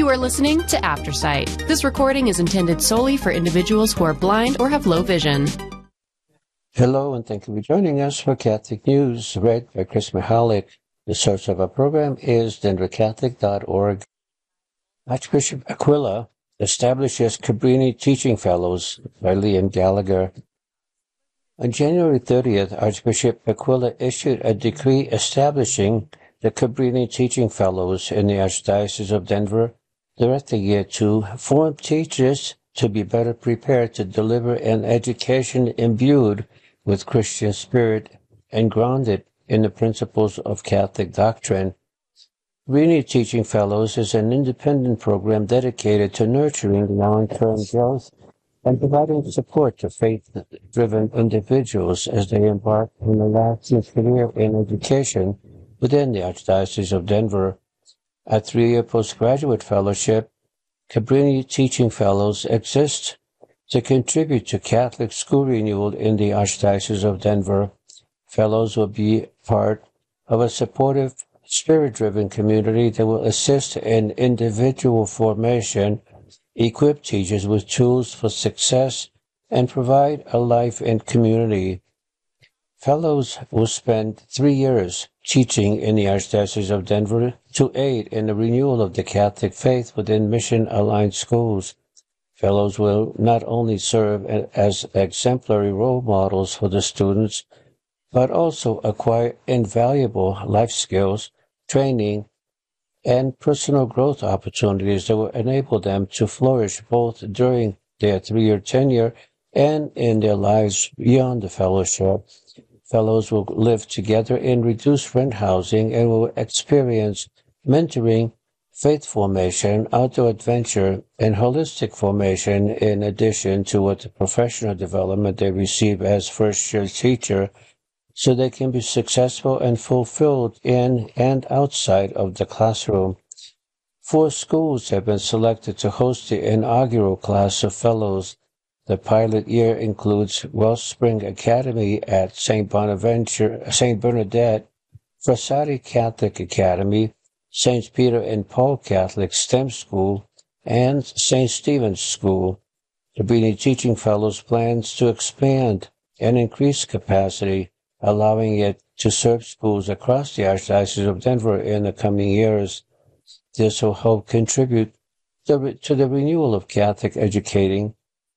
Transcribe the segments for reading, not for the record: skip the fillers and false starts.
are listening to Aftersight. This recording is intended solely for individuals who are blind or have low vision. Hello, and thank you for joining us for Catholic News, read by Chris Mihalik. The source of our program is denvercatholic.org. Archbishop Aquila establishes Cabrini Teaching Fellows by Liam Gallagher. On January 30th, Archbishop Aquila issued a decree establishing the Cabrini Teaching Fellows in the Archdiocese of Denver, directing it to form teachers to be better prepared to deliver an education imbued with Christian spirit and grounded in the principles of Catholic doctrine. Cabrini Teaching Fellows is an independent program dedicated to nurturing long-term growth and providing support to faith-driven individuals as they embark on a lasting career in education within the Archdiocese of Denver. A 3-year postgraduate fellowship, Cabrini Teaching Fellows exist to contribute to Catholic school renewal in the Archdiocese of Denver. Fellows will be part of a supportive, spirit-driven community that will assist in individual formation, equip teachers with tools for success, and provide a life in community. Fellows will spend 3 years teaching in the Archdiocese of Denver to aid in the renewal of the Catholic faith within mission-aligned schools. Fellows will not only serve as exemplary role models for the students, but also acquire invaluable life skills, training, and personal growth opportunities that will enable them to flourish both during their 3-year tenure and in their lives beyond the fellowship. Fellows will live together in reduced rent housing and will experience mentoring, faith formation, outdoor adventure, and holistic formation in addition to what the professional development they receive as first-year teacher, so they can be successful and fulfilled in and outside of the classroom. 4 schools have been selected to host the inaugural class of fellows. The pilot year includes Wellspring Academy at St. Bernadette, Frassati Catholic Academy, St. Peter and Paul Catholic STEM School, and St. Stephen's School. Cabrini Teaching Fellows plans to expand and increase capacity, allowing it to serve schools across the Archdiocese of Denver in the coming years. This will help contribute to the renewal of Catholic education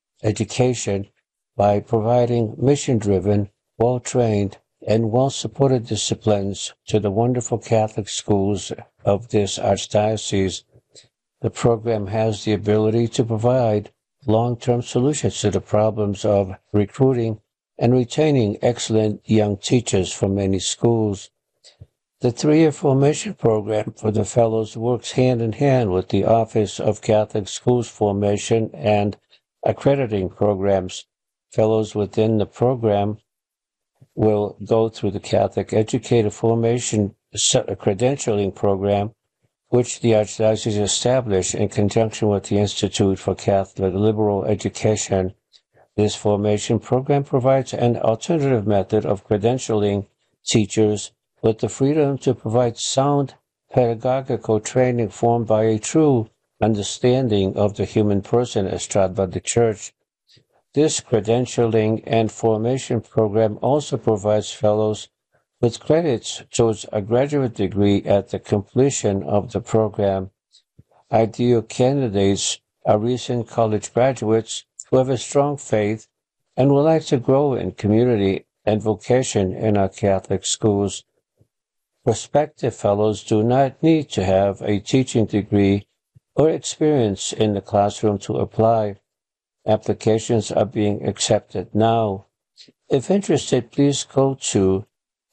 by providing mission-driven, well-trained, and well-supported disciplines to the wonderful Catholic schools of this Archdiocese. The program has the ability to provide long-term solutions to the problems of recruiting and retaining excellent young teachers from many schools. The 3-year formation program for the Fellows works hand-in-hand with the Office of Catholic Schools Formation and Accrediting Programs. Fellows within the program will go through the Catholic Educator Formation Credentialing Program, which the Archdiocese established in conjunction with the Institute for Catholic Liberal Education. This formation program provides an alternative method of credentialing teachers with the freedom to provide sound pedagogical training formed by a true understanding of the human person as taught by the Church. This credentialing and formation program also provides fellows with credits towards a graduate degree at the completion of the program. Ideal candidates are recent college graduates who have a strong faith and would like to grow in community and vocation in our Catholic schools. Prospective fellows do not need to have a teaching degree or experience in the classroom to apply. Applications are being accepted now. If interested, please go to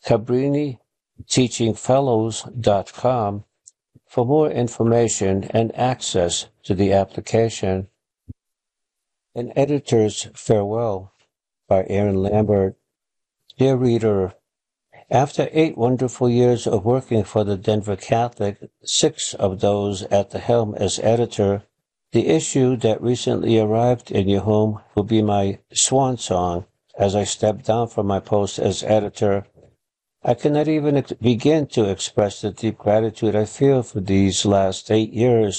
CabriniTeachingFellows.com for more information and access to the application. An Editor's Farewell by Aaron Lambert. Dear reader, after 8 wonderful years of working for the Denver Catholic, 6 of those at the helm as editor, the issue that recently arrived in your home will be my swan song as I step down from my post as editor. I cannot even begin to express the deep gratitude I feel for these last 8 years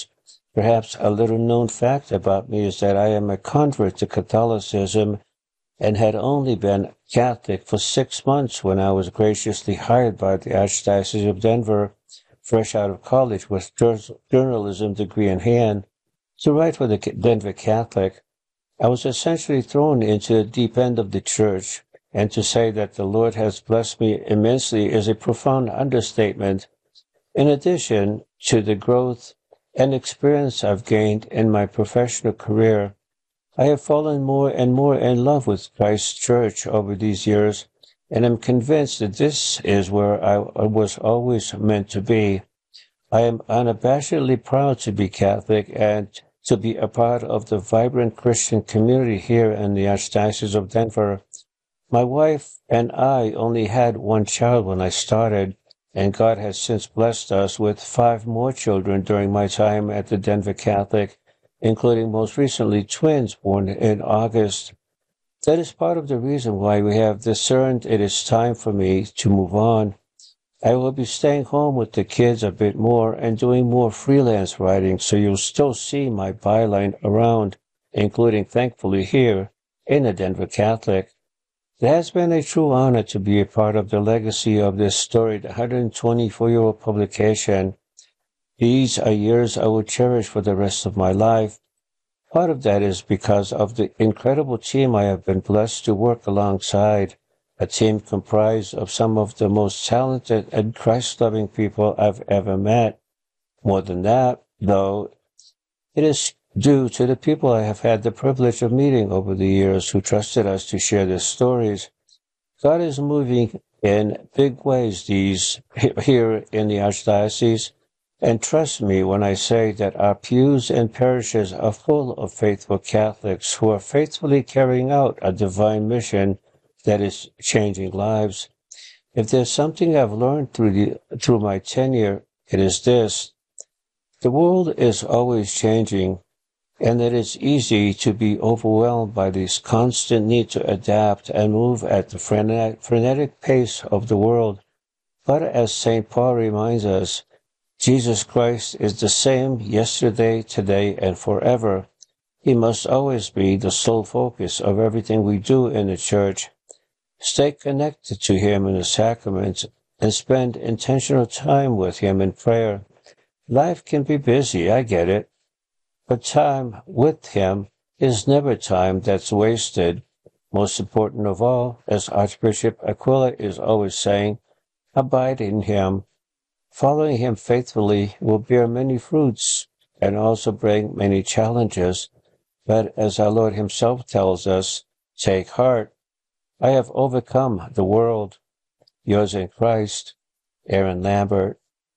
Perhaps a little known fact about me is that I am a convert to Catholicism and had only been Catholic for 6 months when I was graciously hired by the Archdiocese of Denver, fresh out of college with journalism degree in hand, to write for the Denver Catholic. I was essentially thrown into the deep end of the church, and to say that the Lord has blessed me immensely is a profound understatement. In addition to the growth and experience I've gained in my professional career, I have fallen more and more in love with Christ's church over these years, and am convinced that this is where I was always meant to be. I am unabashedly proud to be Catholic and to be a part of the vibrant Christian community here in the Archdiocese of Denver. My wife and I only had one child when I started, and God has since blessed us with 5 more children during my time at the Denver Catholic, including most recently twins born in August. That is part of the reason why we have discerned it is time for me to move on. I will be staying home with the kids a bit more and doing more freelance writing, so you'll still see my byline around, including thankfully here in the Denver Catholic. It has been a true honor to be a part of the legacy of this storied 124-year-old publication. These are years I will cherish for the rest of my life. Part of that is because of the incredible team I have been blessed to work alongside, a team comprised of some of the most talented and Christ-loving people I've ever met. More than that, though, it is due to the people I have had the privilege of meeting over the years who trusted us to share their stories. God is moving in big ways here in the Archdiocese, and trust me when I say that our pews and parishes are full of faithful Catholics who are faithfully carrying out a divine mission that is changing lives. If there's something I've learned through my tenure, it is this: the world is always changing, and that it's easy to be overwhelmed by this constant need to adapt and move at the frenetic pace of the world. But as St. Paul reminds us, Jesus Christ is the same yesterday, today, and forever. He must always be the sole focus of everything we do in the Church. Stay connected to Him in the sacraments and spend intentional time with Him in prayer. Life can be busy, I get it. But time with Him is never time that's wasted. Most important of all, as Archbishop Aquila is always saying, abide in Him. Following Him faithfully will bear many fruits and also bring many challenges. But as our Lord Himself tells us, take heart. I have overcome the world. Yours in Christ, Aaron Lambert.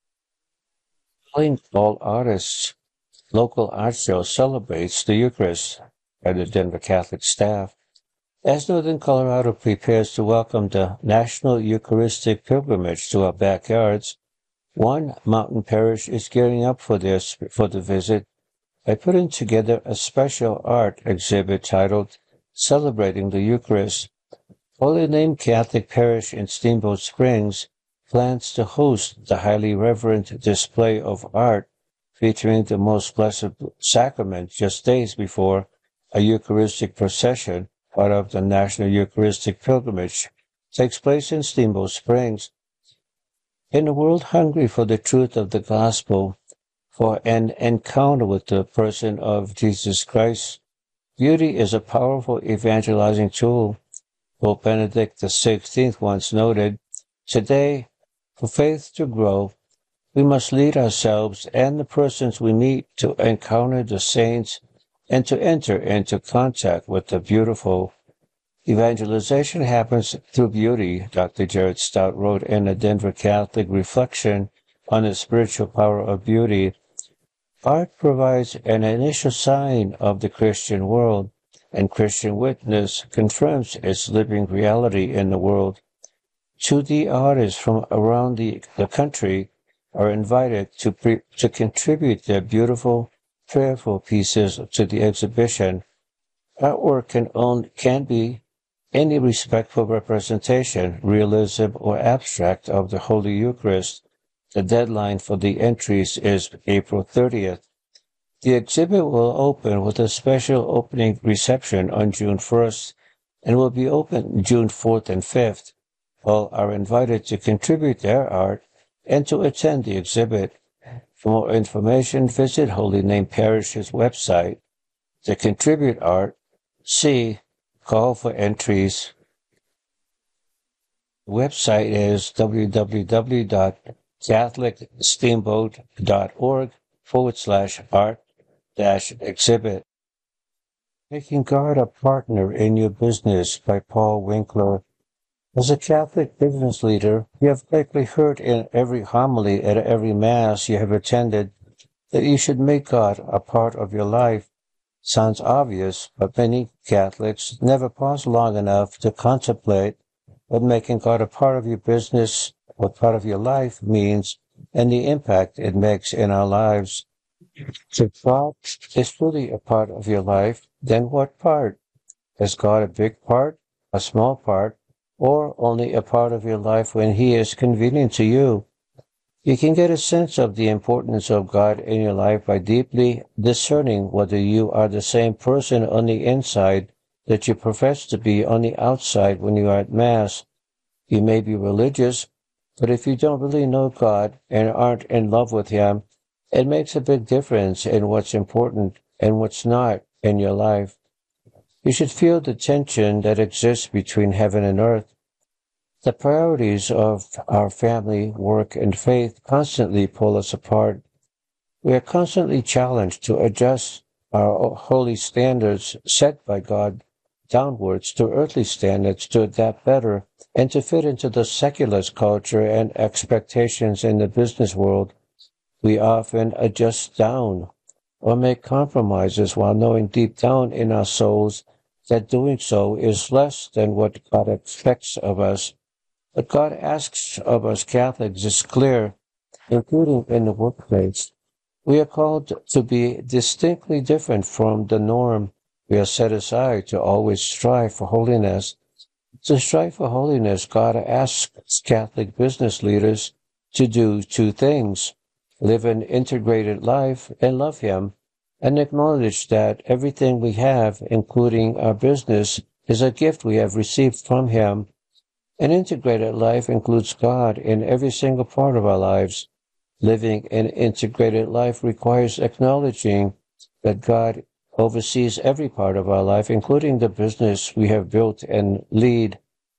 Calling all artists. Local art show celebrates the Eucharist by the Denver Catholic staff. As Northern Colorado prepares to welcome the National Eucharistic Pilgrimage to our backyards, one mountain parish is gearing up for the visit by putting together a special art exhibit titled Celebrating the Eucharist. Holy Name Catholic Parish in Steamboat Springs plans to host the highly reverent display of art featuring the Most Blessed Sacrament just days before a Eucharistic procession, part of the National Eucharistic Pilgrimage, takes place in Steamboat Springs. In a world hungry for the truth of the gospel, for an encounter with the person of Jesus Christ, beauty is a powerful evangelizing tool. Pope Benedict XVI once noted, "Today, for faith to grow, we must lead ourselves and the persons we meet to encounter the saints and to enter into contact with the beautiful." Evangelization happens through beauty, Dr. Jared Stout wrote in a Denver Catholic reflection on the spiritual power of beauty. Art provides an initial sign of the Christian world, and Christian witness confirms its living reality in the world. 2D artists from around the country are invited to contribute their beautiful, prayerful pieces to the exhibition. Artwork can be any respectful representation, realism, or abstract of the Holy Eucharist. The deadline for the entries is April 30th. The exhibit will open with a special opening reception on June 1st and will be open June 4th and 5th. All are invited to contribute their art and to attend the exhibit. For more information, visit Holy Name Parish's website. To contribute art, see Call for Entries. The website is www.catholicsteamboat.org/art-exhibit. Making God a Partner in Your Business by Paul Winkler. As a Catholic business leader, you have likely heard in every homily at every Mass you have attended that you should make God a part of your life. Sounds obvious, but many Catholics never pause long enough to contemplate what making God a part of your business, what part of your life means, and the impact it makes in our lives. If God is truly a part of your life, then what part? Is God a big part, a small part, or only a part of your life when He is convenient to you? You can get a sense of the importance of God in your life by deeply discerning whether you are the same person on the inside that you profess to be on the outside when you are at Mass. You may be religious, but if you don't really know God and aren't in love with Him, it makes a big difference in what's important and what's not in your life. You should feel the tension that exists between heaven and earth. The priorities of our family, work, and faith constantly pull us apart. We are constantly challenged to adjust our holy standards set by God downwards to earthly standards to adapt better and to fit into the secular culture and expectations in the business world. We often adjust down or make compromises while knowing deep down in our souls that doing so is less than what God expects of us. What God asks of us Catholics is clear, including in the workplace. We are called to be distinctly different from the norm. We are set aside to always strive for holiness. To strive for holiness, God asks Catholic business leaders to do two things: live an integrated life and love Him, and acknowledge that everything we have, including our business, is a gift we have received from Him. An integrated life includes God in every single part of our lives. Living an integrated life requires acknowledging that God oversees every part of our life, including the business we have built and lead.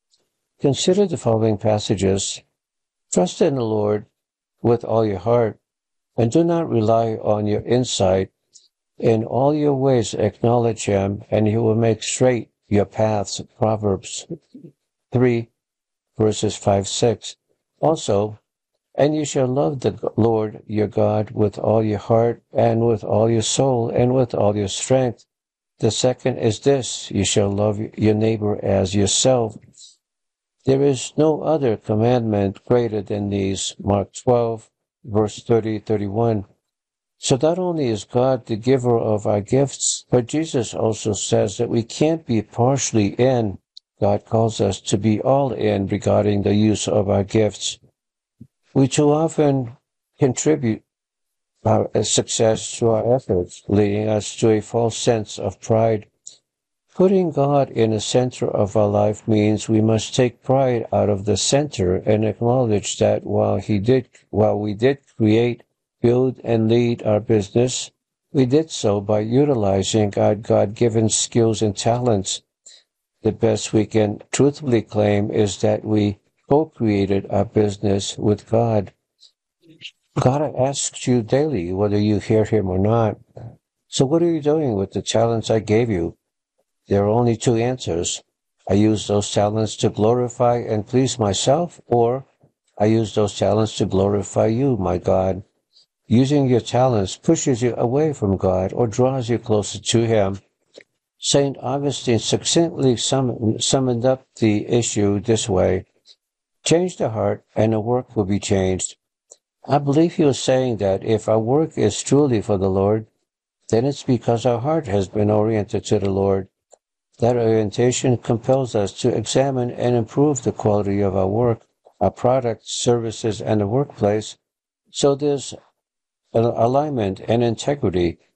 Consider the following passages. Trust in the Lord with all your heart, and do not rely on your insight. In all your ways acknowledge Him, and He will make straight your paths. Proverbs 3, verses 5-6. Also, and you shall love the Lord your God with all your heart, and with all your soul, and with all your strength. The second is this: you shall love your neighbor as yourself. There is no other commandment greater than these. Mark 12, verse 30-31. So not only is God the giver of our gifts, but Jesus also says that we can't be partially in. God calls us to be all in regarding the use of our gifts. We too often contribute our success to our efforts, leading us to a false sense of pride. Putting God in the center of our life means we must take pride out of the center and acknowledge that while we did create, build, and lead our business, we did so by utilizing our God-given skills and talents. The best we can truthfully claim is that we co-created our business with God. God asks you daily whether you hear Him or not. So what are you doing with the talents I gave you? There are only two answers. I use those talents to glorify and please myself, or I use those talents to glorify you, my God. Using your talents pushes you away from God or draws you closer to Him. St. Augustine succinctly summed up the issue this way: change the heart and the work will be changed. I believe he was saying that if our work is truly for the Lord, then it's because our heart has been oriented to the Lord. That orientation compels us to examine and improve the quality of our work, our products, services, and the workplace, so there's an alignment and integrity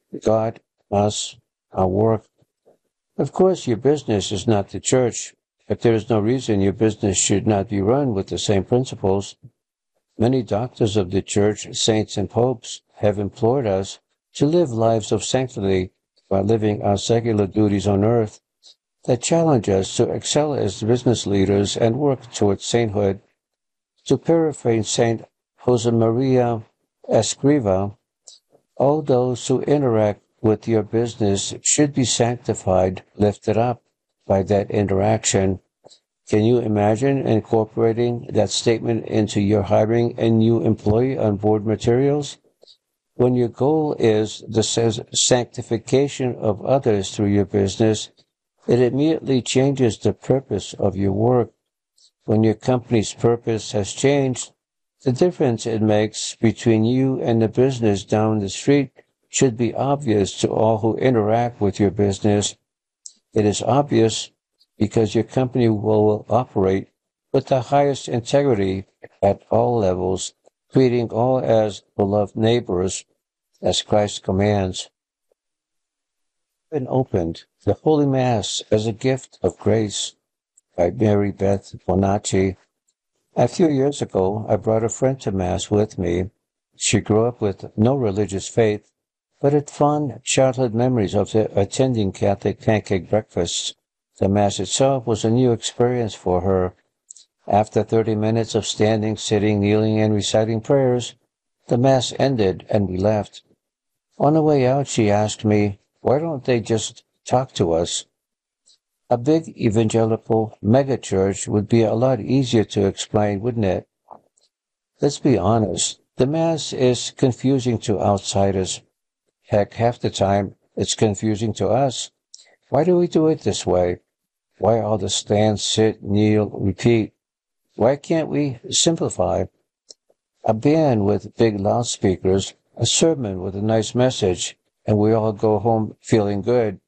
God, us, our work. Of course, your business is not the church, but there is no reason your business should not be run with the same principles. Many doctors of the church, saints and popes, have implored us to live lives of sanctity while living our secular duties on earth, that challenge us to excel as business leaders and work towards sainthood. To paraphrase Saint Josemaria Escriva, all those who interact with your business should be sanctified, lifted up by that interaction. Can you imagine incorporating that statement into your hiring a new employee on board materials? When your goal is the sanctification of others through your business, it immediately changes the purpose of your work. When your company's purpose has changed, the difference it makes between you and the business down the street should be obvious to all who interact with your business. It is obvious because your company will operate with the highest integrity at all levels, treating all as beloved neighbors, as Christ commands. Been opened the Holy Mass as a gift of grace by Mary Beth Bonacci. A few years ago, I brought a friend to Mass with me. She grew up with no religious faith, but had fond childhood memories of attending Catholic pancake breakfasts. The Mass itself was a new experience for her. After 30 minutes of standing, sitting, kneeling, and reciting prayers, the Mass ended and we left. On the way out, she asked me, "Why don't they just talk to us?" A big evangelical megachurch would be a lot easier to explain, wouldn't it? Let's be honest, the Mass is confusing to outsiders. Heck, half the time, it's confusing to us. Why do we do it this way? Why all the stand, sit, kneel, repeat? Why can't we simplify? A band with big loudspeakers, a sermon with a nice message, and we all go home feeling good.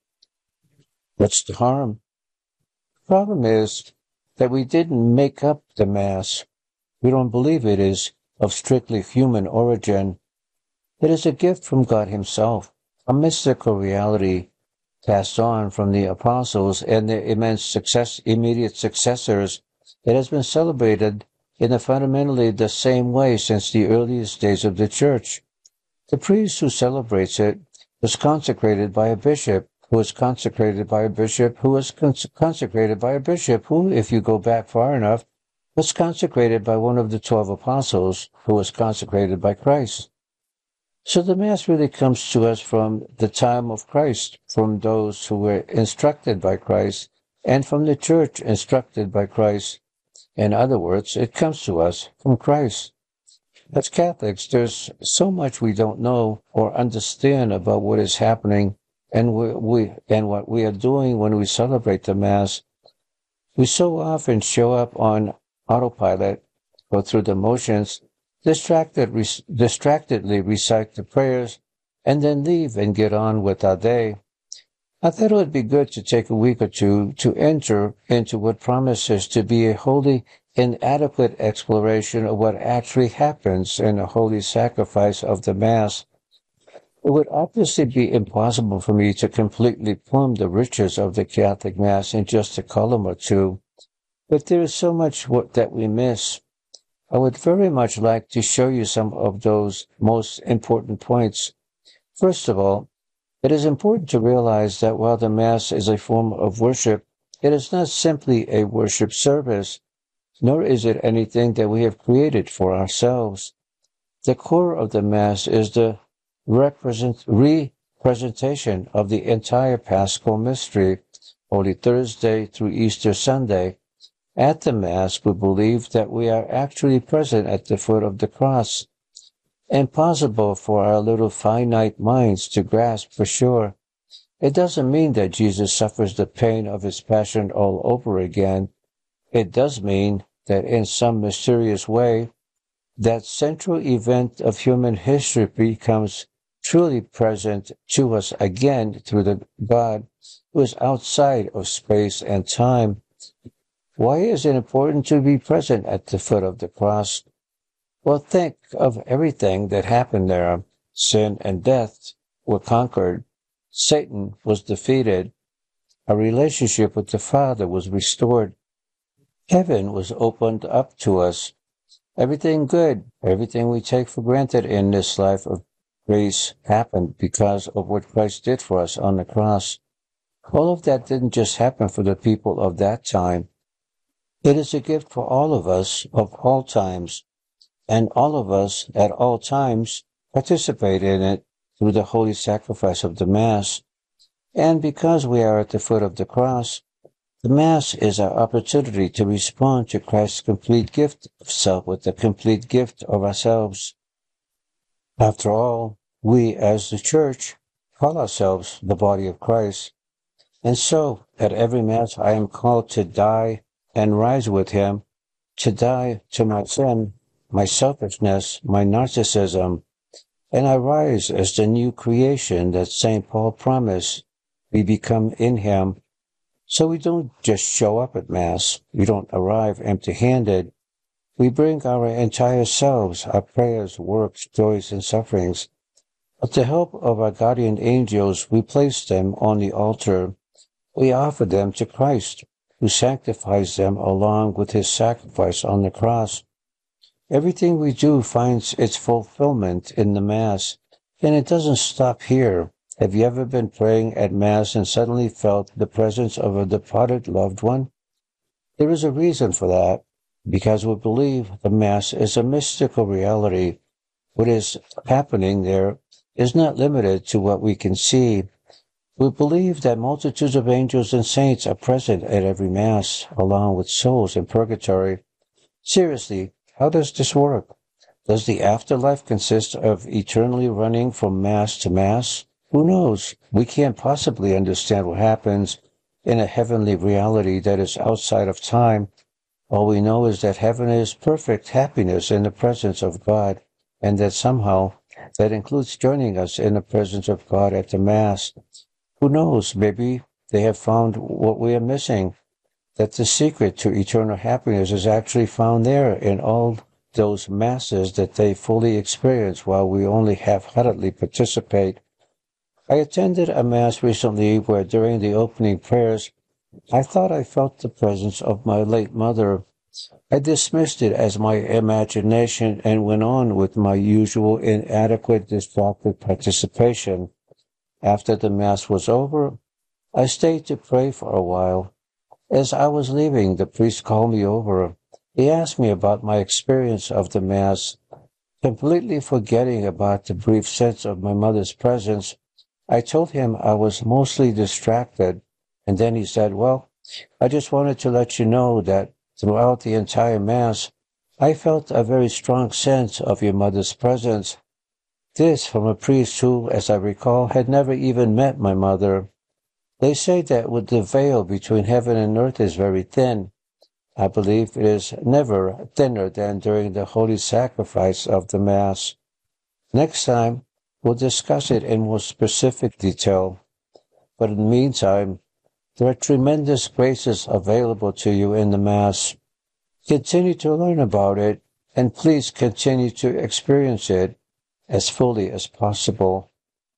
What's the harm? The problem is that we didn't make up the Mass. We don't believe it is of strictly human origin. It is a gift from God Himself, a mystical reality passed on from the apostles and their immediate successors. It has been celebrated in a fundamentally the same way since the earliest days of the Church. The priest who celebrates it was consecrated by a bishop, who was consecrated by a bishop, who was consecrated by a bishop, who, if you go back far enough, was consecrated by one of the 12 apostles, who was consecrated by Christ. So the Mass really comes to us from the time of Christ, from those who were instructed by Christ, and from the Church instructed by Christ. In other words, it comes to us from Christ. As Catholics, there's so much we don't know or understand about what is happening and what we are doing when we celebrate the Mass. We so often show up on autopilot, go through the motions, distractedly recite the prayers, and then leave and get on with our day. I thought it would be good to take a week or two to enter into what promises to be a wholly inadequate exploration of what actually happens in the holy sacrifice of the Mass. It would obviously be impossible for me to completely plumb the riches of the Catholic Mass in just a column or two, but there is so much that we miss. I would very much like to show you some of those most important points. First of all, it is important to realize that while the Mass is a form of worship, it is not simply a worship service, nor is it anything that we have created for ourselves. The core of the Mass is the representation of the entire Paschal mystery, Holy Thursday through Easter Sunday. At the Mass, we believe that we are actually present at the foot of the cross. Impossible for our little finite minds to grasp for sure. It doesn't mean that Jesus suffers the pain of His passion all over again. It does mean that in some mysterious way, that central event of human history becomes truly present to us again through the God who is outside of space and time. Why is it important to be present at the foot of the cross? Well, think of everything that happened there, sin and death, were conquered, Satan was defeated, our relationship with the Father was restored, heaven was opened up to us. Everything good, everything we take for granted in this life of grace happened because of what Christ did for us on the cross. All of that didn't just happen for the people of that time. It is a gift for all of us of all times, and all of us at all times participate in it through the holy sacrifice of the Mass. And because we are at the foot of the cross, the Mass is our opportunity to respond to Christ's complete gift of self with the complete gift of ourselves. After all, we as the Church call ourselves the body of Christ. And so, at every Mass, I am called to die and rise with Him, to die to my sin, my selfishness, my narcissism, and I rise as the new creation that St. Paul promised we become in Him. So we don't just show up at Mass. We don't arrive empty-handed. We bring our entire selves, our prayers, works, joys, and sufferings. With the help of our guardian angels, we place them on the altar. We offer them to Christ, who sanctifies them along with His sacrifice on the cross. Everything we do finds its fulfillment in the Mass, and it doesn't stop here. Have you ever been praying at Mass and suddenly felt the presence of a departed loved one? There is a reason for that, because we believe the Mass is a mystical reality. What is happening there is not limited to what we can see. We believe that multitudes of angels and saints are present at every Mass, along with souls in purgatory. Seriously, how does this work? Does the afterlife consist of eternally running from Mass to Mass? Who knows? We can't possibly understand what happens in a heavenly reality that is outside of time. All we know is that heaven is perfect happiness in the presence of God, and that somehow that includes joining us in the presence of God at the Mass. Who knows? Maybe they have found what we are missing, that the secret to eternal happiness is actually found there in all those Masses that they fully experience while we only half-heartedly participate. I attended a Mass recently where during the opening prayers, I thought I felt the presence of my late mother. I dismissed it as my imagination and went on with my usual inadequate, distracted participation. After the Mass was over, I stayed to pray for a while. As I was leaving, the priest called me over. He asked me about my experience of the Mass. Completely forgetting about the brief sense of my mother's presence, I told him I was mostly distracted, and then he said, "Well, I just wanted to let you know that throughout the entire Mass, I felt a very strong sense of your mother's presence." This from a priest who, as I recall, had never even met my mother. They say that the veil between heaven and earth is very thin. I believe it is never thinner than during the holy sacrifice of the Mass. Next time, we'll discuss it in more specific detail. But in the meantime, there are tremendous graces available to you in the Mass. Continue to learn about it, and please continue to experience it as fully as possible.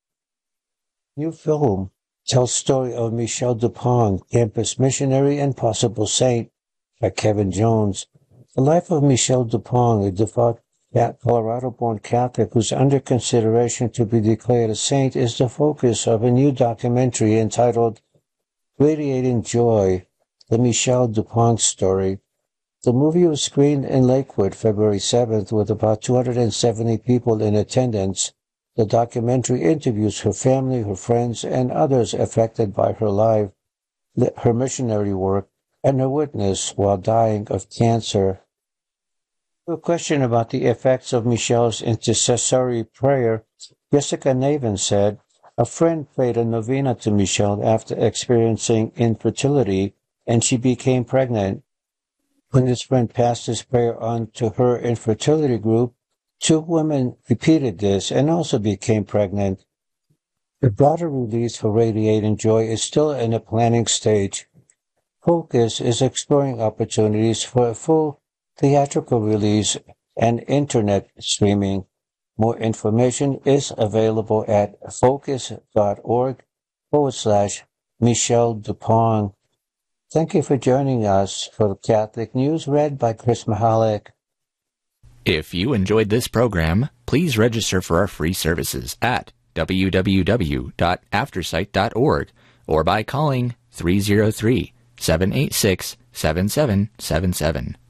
New film tells story of Michel Dupont, campus missionary and possible saint, by Kevin Jones. The life of Michel Dupont, a devout Colorado-born Catholic who's under consideration to be declared a saint, is the focus of a new documentary entitled Radiating Joy, the Michel Dupont story. The movie was screened in Lakewood February 7th with about 270 people in attendance. The documentary interviews her family, her friends, and others affected by her life, her missionary work, and her witness while dying of cancer. To a question about the effects of Michel's intercessory prayer, Jessica Navin said, "A friend prayed a novena to Michel after experiencing infertility, and she became pregnant. When this friend passed this prayer on to her infertility group, 2 women repeated this and also became pregnant." The broader release for Radiating Joy is still in the planning stage. Focus is exploring opportunities for a full theatrical release and internet streaming. More information is available at focus.org/Michel Dupont. Thank you for joining us for Catholic News read by Chris Mahalik. If you enjoyed this program, please register for our free services at www.aftersight.org or by calling 303-786-7777.